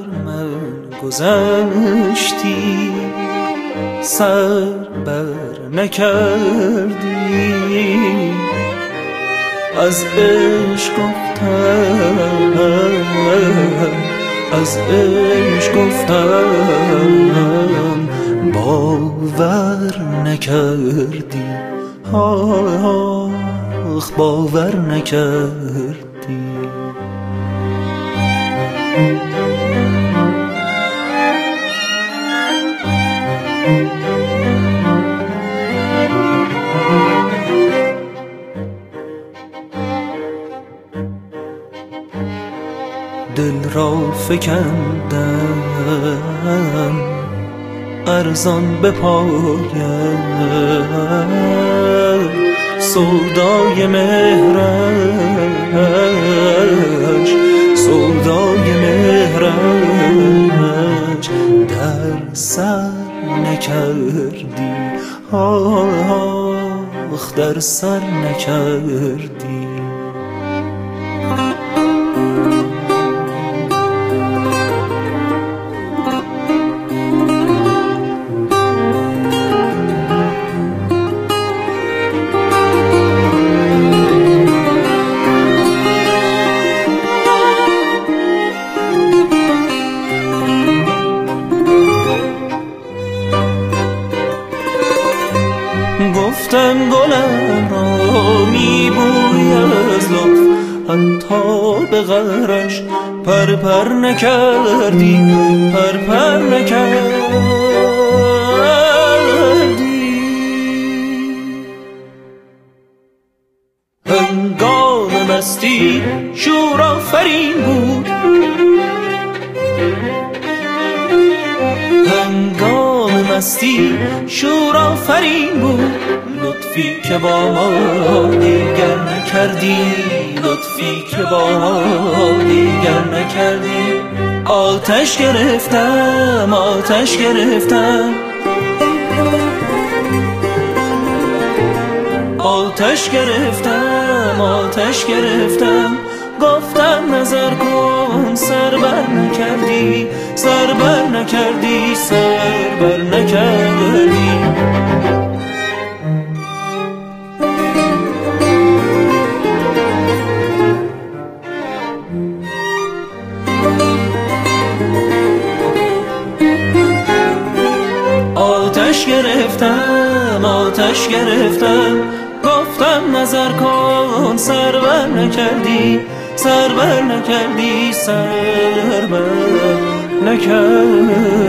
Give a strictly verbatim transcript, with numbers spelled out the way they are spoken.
من گذشتی، سر بر نکردی، از عشق گفتم، از عشق گفتم، باور نکردی، آخ باور نکردی. دل را فکندم ارزان به پایت، سودای مهرش، سودای مهرش در سر نکردی، آخ در سر نکردی. گفتم گلم را میبوی از لطف، حتی به غرش پر پر نکردی، پر پر نکردی. هنگام مستی شور آفرین بود، هنگام مستی شور آفرین بود، لطفی که با ما دیگر نکردی، لطفی که با ما دیگر نکردی. آتش گرفتم، آتش گرفتم، آتش گرفتم، آتش گرفتم. گفتم نظر کن، سر بر نکردی، سر بر نکردی، سر بر نکردی. آتش گرفتم، آتش گرفتم. گفتم نظر کن، سر بر نکردی، سر بر نکردی، سر بر نکردی.